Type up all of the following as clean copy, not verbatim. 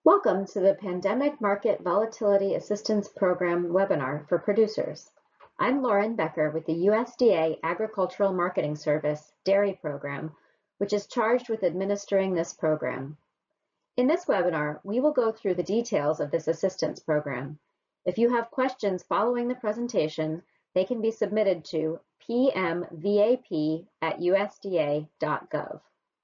Welcome to the Pandemic Market Volatility Assistance Program webinar for producers. I'm Lauren Becker with the USDA Agricultural Marketing Service Dairy Program, which is charged with administering this program. In this webinar, we will go through the details of this assistance program. If you have questions following the presentation, they can be submitted to pmvap@usda.gov.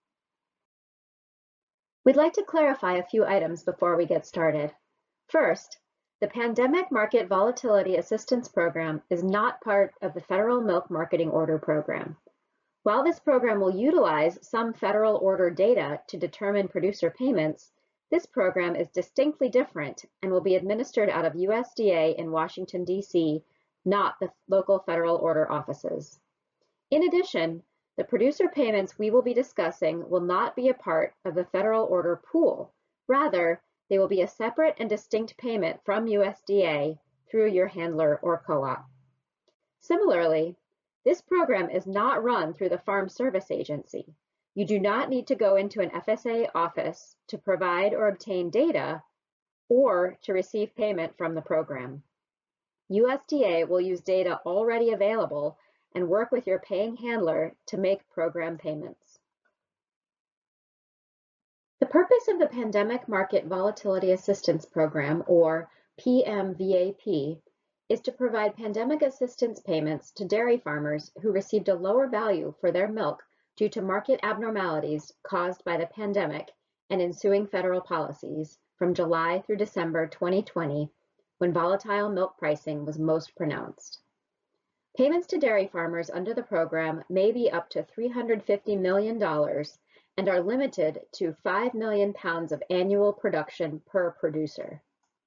We'd like to clarify a few items before we get started. First, the Pandemic Market Volatility Assistance Program is not part of the Federal Milk Marketing Order Program. While this program will utilize some federal order data to determine producer payments, this program is distinctly different and will be administered out of USDA in Washington, D.C., not the local federal order offices. In addition, the producer payments we will be discussing will not be a part of the federal order pool. Rather, they will be a separate and distinct payment from USDA through your handler or co-op. Similarly, this program is not run through the Farm Service Agency. You do not need to go into an FSA office to provide or obtain data or to receive payment from the program. USDA will use data already available and work with your paying handler to make program payments. The purpose of the Pandemic Market Volatility Assistance Program, or PMVAP, is to provide pandemic assistance payments to dairy farmers who received a lower value for their milk due to market abnormalities caused by the pandemic and ensuing federal policies from July through December 2020, when volatile milk pricing was most pronounced. Payments to dairy farmers under the program may be up to $350 million and are limited to 5 million pounds of annual production per producer.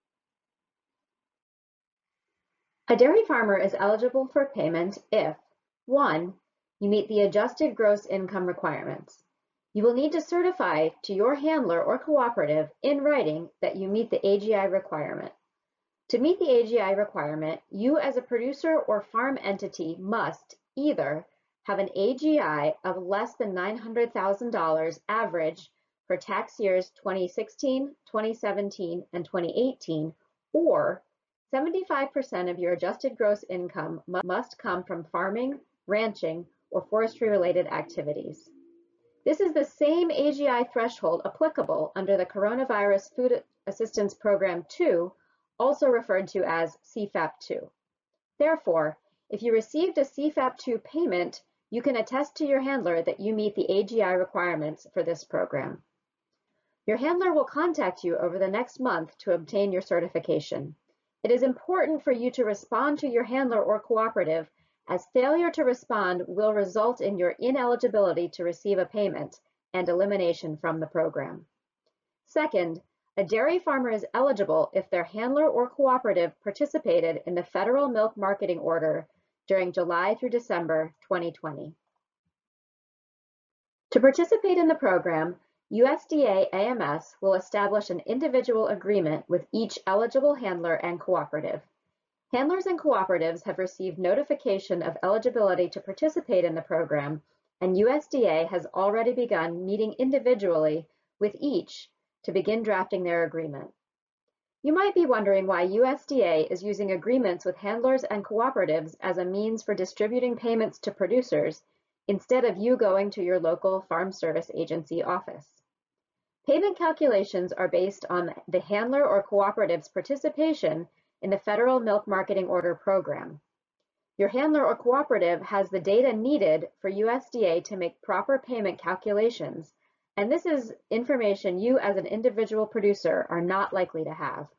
A dairy farmer is eligible for payment if 1. You meet the adjusted gross income requirements. You will need to certify to your handler or cooperative in writing that you meet the AGI requirement. To meet the AGI requirement, you as a producer or farm entity must either have an AGI of less than $900,000 average for tax years 2016, 2017, and 2018, or 75% of your adjusted gross income must come from farming, ranching, or forestry-related activities. This is the same AGI threshold applicable under the Coronavirus Food Assistance Program 2, also referred to as CFAP2. Therefore, if you received a CFAP2 payment, you can attest to your handler that you meet the AGI requirements for this program. Your handler will contact you over the next month to obtain your certification. It is important for you to respond to your handler or cooperative, as failure to respond will result in your ineligibility to receive a payment and elimination from the program. Second, a dairy farmer is eligible if their handler or cooperative participated in the Federal Milk Marketing Order during July through December 2020. To participate in the program, USDA AMS will establish an individual agreement with each eligible handler and cooperative. Handlers and cooperatives have received notification of eligibility to participate in the program, and USDA has already begun meeting individually with each to begin drafting their agreement. You might be wondering why USDA is using agreements with handlers and cooperatives as a means for distributing payments to producers instead of you going to your local Farm Service Agency office. Payment calculations are based on the handler or cooperative's participation in the Federal Milk Marketing Order Program. Your handler or cooperative has the data needed for USDA to make proper payment calculations, and this is information you as an individual producer are not likely to have.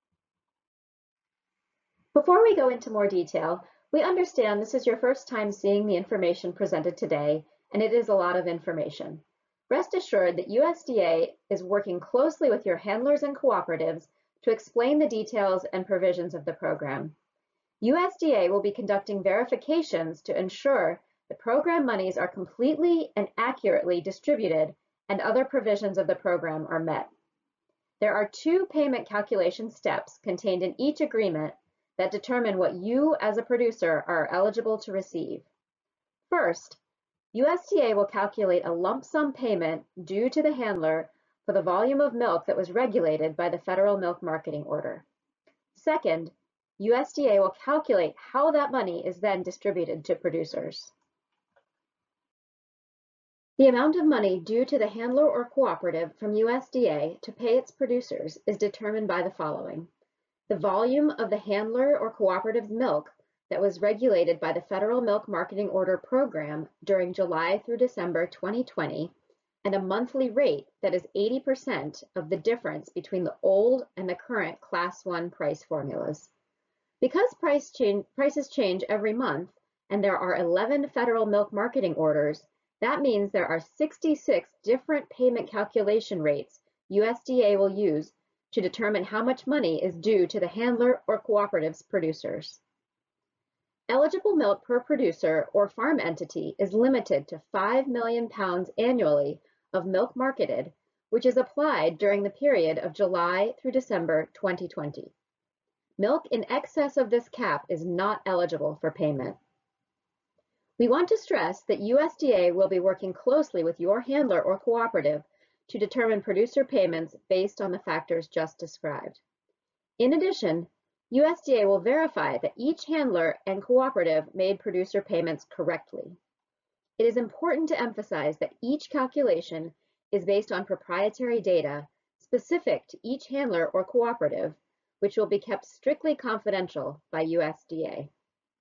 Before we go into more detail, we understand this is your first time seeing the information presented today, and it is a lot of information. Rest assured that USDA is working closely with your handlers and cooperatives to explain the details and provisions of the program. USDA will be conducting verifications to ensure the program monies are completely and accurately distributed and other provisions of the program are met. There are 2 payment calculation steps contained in each agreement that determine what you as a producer are eligible to receive. First, USDA will calculate a lump sum payment due to the handler for the volume of milk that was regulated by the Federal Milk Marketing Order. Second, USDA will calculate how that money is then distributed to producers. The amount of money due to the handler or cooperative from USDA to pay its producers is determined by the following: the volume of the handler or cooperative's milk that was regulated by the Federal Milk Marketing Order program during July through December 2020, and a monthly rate that is 80% of the difference between the old and the current Class 1 price formulas. Because prices change every month, and there are 11 federal milk marketing orders, that means there are 66 different payment calculation rates USDA will use to determine how much money is due to the handler or cooperative's producers. Eligible milk per producer or farm entity is limited to 5 million pounds annually of milk marketed, which is applied during the period of July through December 2020. Milk in excess of this cap is not eligible for payment. We want to stress that USDA will be working closely with your handler or cooperative to determine producer payments based on the factors just described. In addition, USDA will verify that each handler and cooperative made producer payments correctly. It is important to emphasize that each calculation is based on proprietary data specific to each handler or cooperative, which will be kept strictly confidential by USDA.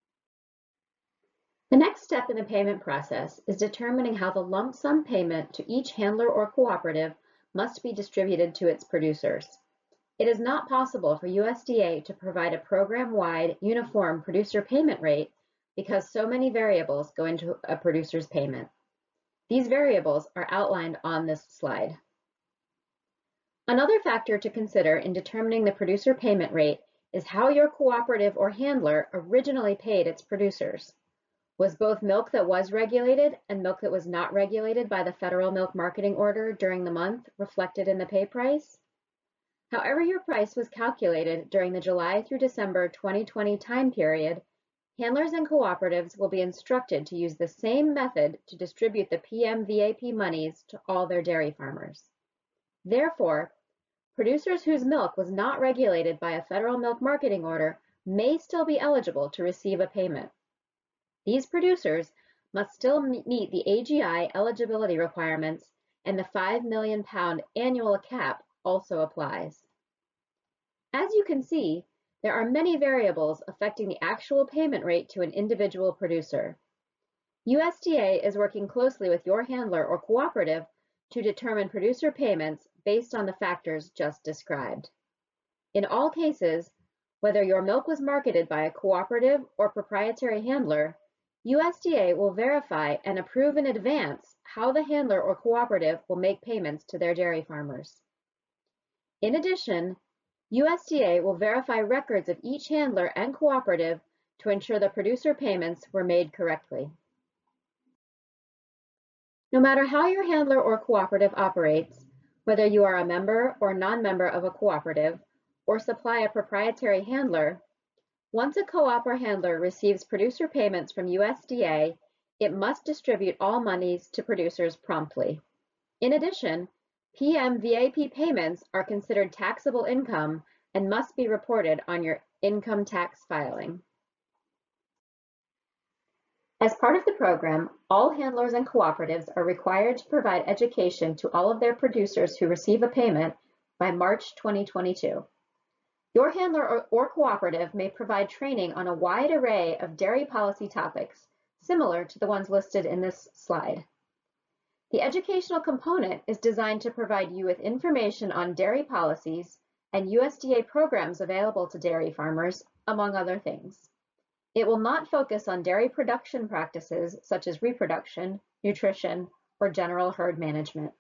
The next step in the payment process is determining how the lump sum payment to each handler or cooperative must be distributed to its producers. It is not possible for USDA to provide a program-wide uniform producer payment rate because so many variables go into a producer's payment. These variables are outlined on this slide. Another factor to consider in determining the producer payment rate is how your cooperative or handler originally paid its producers. Was both milk that was regulated and milk that was not regulated by the Federal Milk Marketing Order during the month reflected in the pay price? However your price was calculated during the July through December 2020 time period, handlers and cooperatives will be instructed to use the same method to distribute the PMVAP monies to all their dairy farmers. Therefore, producers whose milk was not regulated by a Federal Milk Marketing Order may still be eligible to receive a payment. These producers must still meet the AGI eligibility requirements, and the 5 million pound annual cap also applies. As you can see, there are many variables affecting the actual payment rate to an individual producer. USDA is working closely with your handler or cooperative to determine producer payments based on the factors just described. In all cases, whether your milk was marketed by a cooperative or proprietary handler, USDA will verify and approve in advance how the handler or cooperative will make payments to their dairy farmers. In addition, USDA will verify records of each handler and cooperative to ensure the producer payments were made correctly. No matter how your handler or cooperative operates, whether you are a member or non-member of a cooperative or supply a proprietary handler, once a co-op or handler receives producer payments from USDA, it must distribute all monies to producers promptly. In addition, PMVAP payments are considered taxable income and must be reported on your income tax filing. As part of the program, all handlers and cooperatives are required to provide education to all of their producers who receive a payment by March 2022. Your handler or cooperative may provide training on a wide array of dairy policy topics, similar to the ones listed in this slide. The educational component is designed to provide you with information on dairy policies and USDA programs available to dairy farmers, among other things. It will not focus on dairy production practices such as reproduction, nutrition, or general herd management.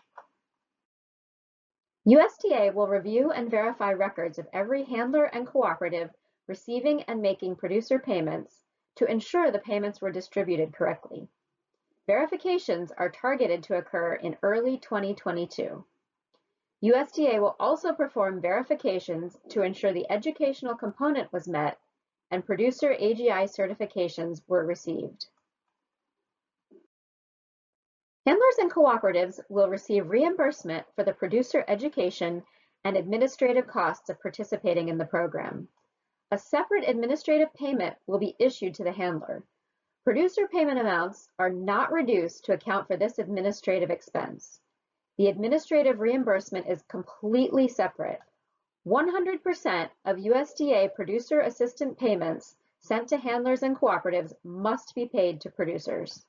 USDA will review and verify records of every handler and cooperative receiving and making producer payments to ensure the payments were distributed correctly. Verifications are targeted to occur in early 2022. USDA will also perform verifications to ensure the educational component was met and producer AGI certifications were received. Handlers and cooperatives will receive reimbursement for the producer education and administrative costs of participating in the program. A separate administrative payment will be issued to the handler. Producer payment amounts are not reduced to account for this administrative expense. The administrative reimbursement is completely separate. 100% of USDA producer assistant payments sent to handlers and cooperatives must be paid to producers.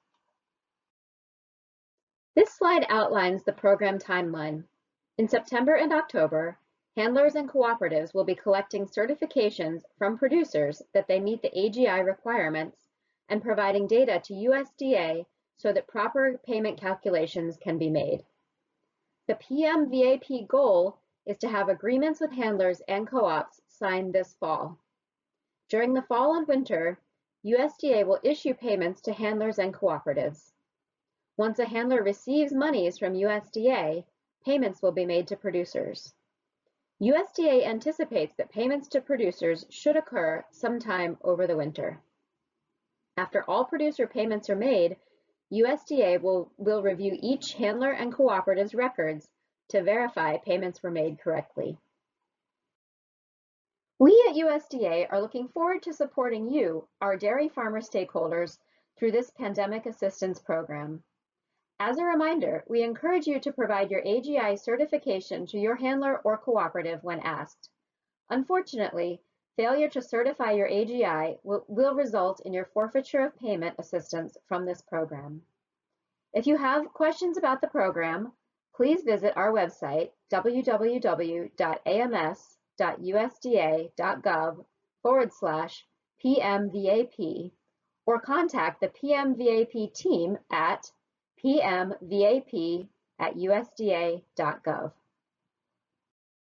This slide outlines the program timeline. In September and October, handlers and cooperatives will be collecting certifications from producers that they meet the AGI requirements and providing data to USDA so that proper payment calculations can be made. The PMVAP goal is to have agreements with handlers and co-ops signed this fall. During the fall and winter, USDA will issue payments to handlers and cooperatives. Once a handler receives monies from USDA, payments will be made to producers. USDA anticipates that payments to producers should occur sometime over the winter. After all producer payments are made, USDA will review each handler and cooperative's records to verify payments were made correctly. We at USDA are looking forward to supporting you, our dairy farmer stakeholders, through this pandemic assistance program. As a reminder, we encourage you to provide your AGI certification to your handler or cooperative when asked. Unfortunately, failure to certify your AGI will result in your forfeiture of payment assistance from this program. If you have questions about the program, please visit our website, www.ams.usda.gov/PMVAP, or contact the PMVAP team at pmvap@usda.gov.